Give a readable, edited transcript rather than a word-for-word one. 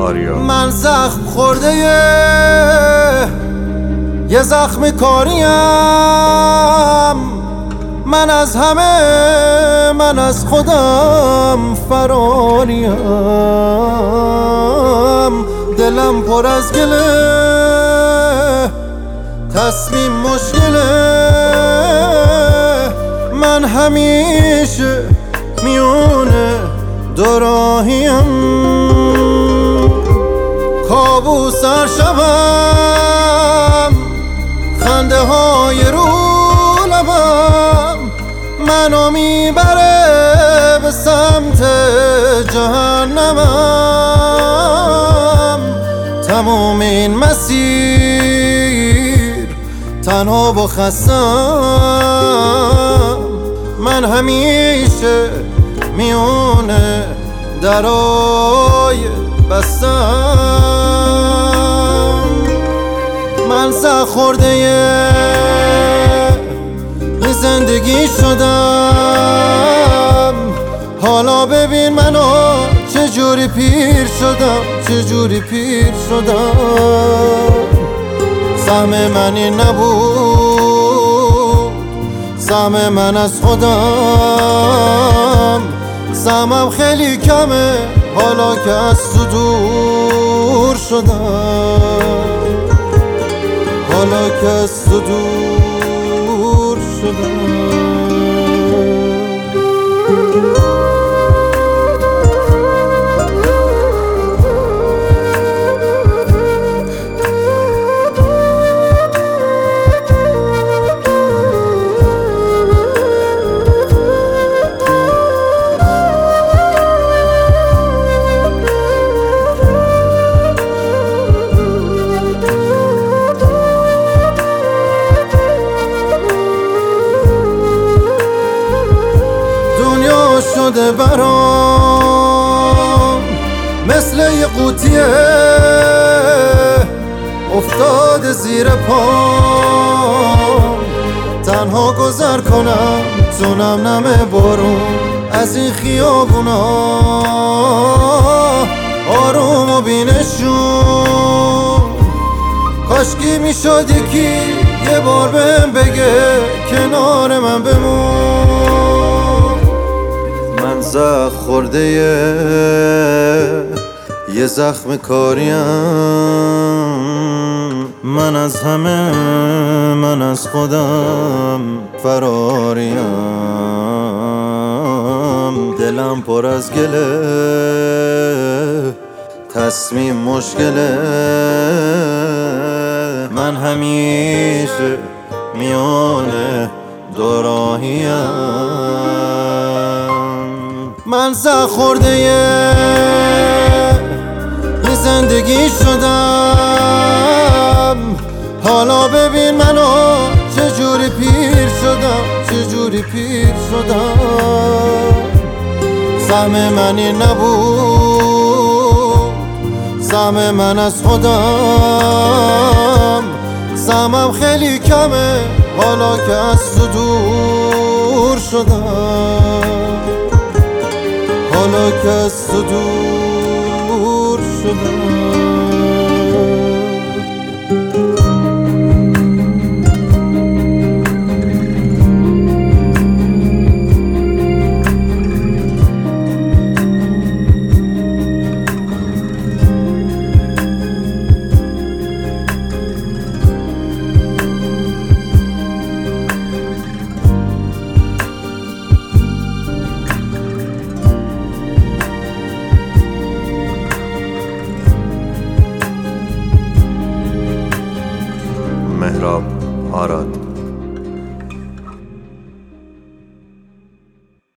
آریا. من زخم خورده یه زخم کاریم، من از همه، من از خودم فراریم. دلم پر از گله، تصمیم مشکله، من همیشه میونه دوراهیم. کابوس هر شبم، خنده های رو لبم منو میبره به سمت جهنمم. تموم این مسیر تنها و خستم، من همیشه میونه درای بستم. من سر خورده یه زندگی شدم، حالا ببین منو چجوری پیر شدم، چجوری پیر شدم. سهم من این نبود، سهم من از خودم. سهمم خیلی کمه حالا که از تو دور شدم، حالا که از تو دور شدم. شده برام مثل یه قوطیه افتاده زیر پام. تنها گذر کنم تو نمنم بارون از این خیابونا، آروم و بینشون. کاشکی میشد یکی یه بار بهم بگه کنار من بمون. من زخم خورده یه زخم کاریم، من از همه، من از خودم فراریم. دلم پر از گله، تصمیم مشکله، من همیشه میونه دوراهیم. من زخم خورده یه زندگی شدم، حالا ببین منو چجوری پیر شدم، چجوری پیر شدم. سهم من این نبود، سهم من از خودم. سهمم خیلی کمه حالا که از تو دور شدم، حالا که از تو دور شدم. مهراب آراد.